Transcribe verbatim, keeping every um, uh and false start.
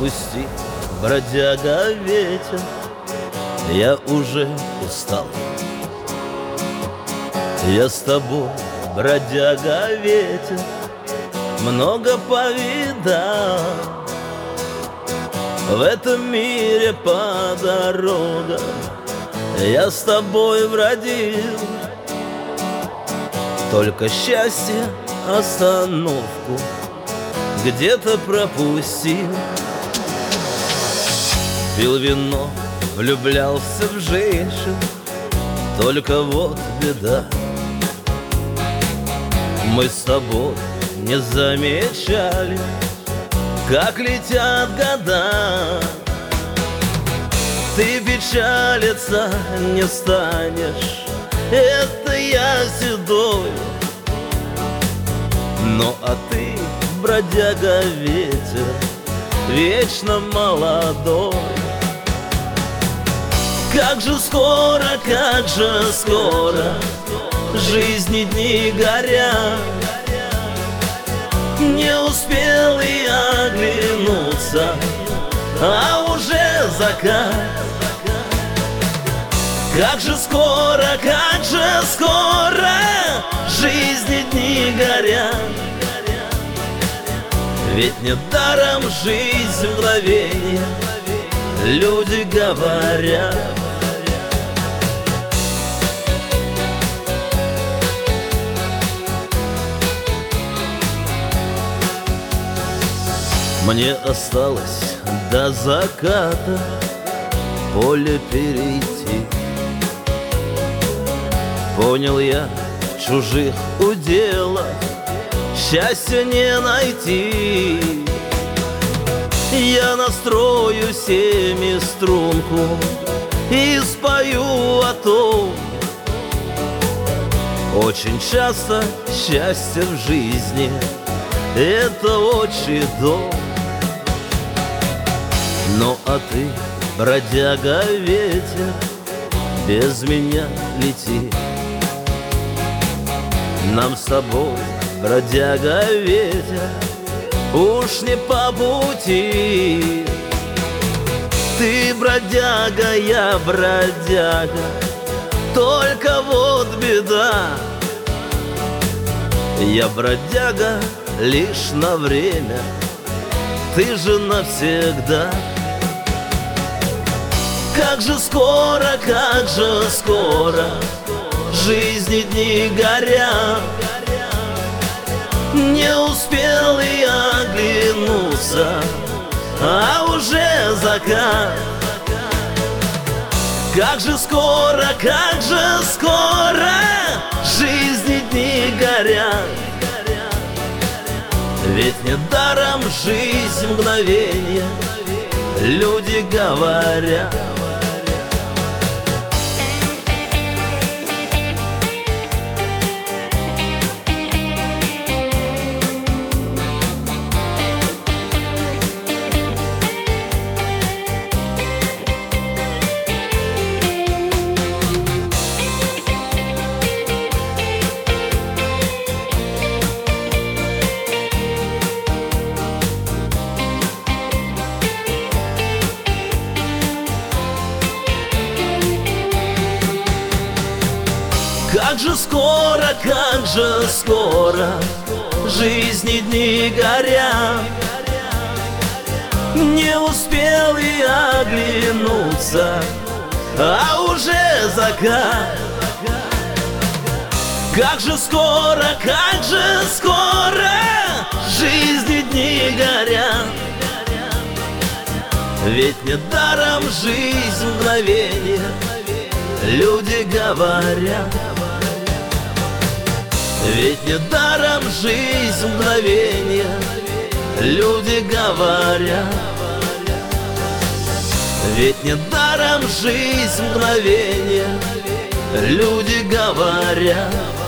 пропусти, бродяга ветер, я уже устал. Я с тобой, бродяга ветер, много повидал. В этом мире по дорогам я с тобой бродил. Только счастье остановку где-то пропустил. Пил вино, влюблялся в женщин, только вот беда, мы с тобой не замечали, как летят года. Ты печалиться не станешь, это я седой. Ну а ты, бродяга ветер, вечно молодой. Как же скоро, как же скоро жизни дни горят. Не успел и оглянуться, а уже закат. Как же скоро, как же скоро жизни дни горят. Ведь недаром жизнь мгновенье, люди говорят. Мне осталось до заката поле перейти. Понял я, в чужих уделах счастья не найти. Я настрою семиструнку и спою о том. Очень часто счастье в жизни — это отчий дом. Ну а ты, бродяга ветер, без меня лети. Нам с тобой, бродяга ветер, уж не по пути. Ты бродяга, я бродяга, только вот беда. Я бродяга лишь на время, ты же навсегда. Как же скоро, как же скоро жизни дни горят. Не успел и оглянуться, а уже закат. Как же скоро, как же скоро жизни дни горят. Ведь недаром жизнь мгновенье, люди говорят. Как же скоро, как же скоро жизни дни горят. Не успел и оглянуться, а уже закат. Как же скоро, как же скоро жизни дни горят. Ведь недаром жизнь мгновенье, люди говорят. Ведь недаром жизнь мгновенье, люди говорят. Ведь недаром жизнь мгновенье, люди говорят.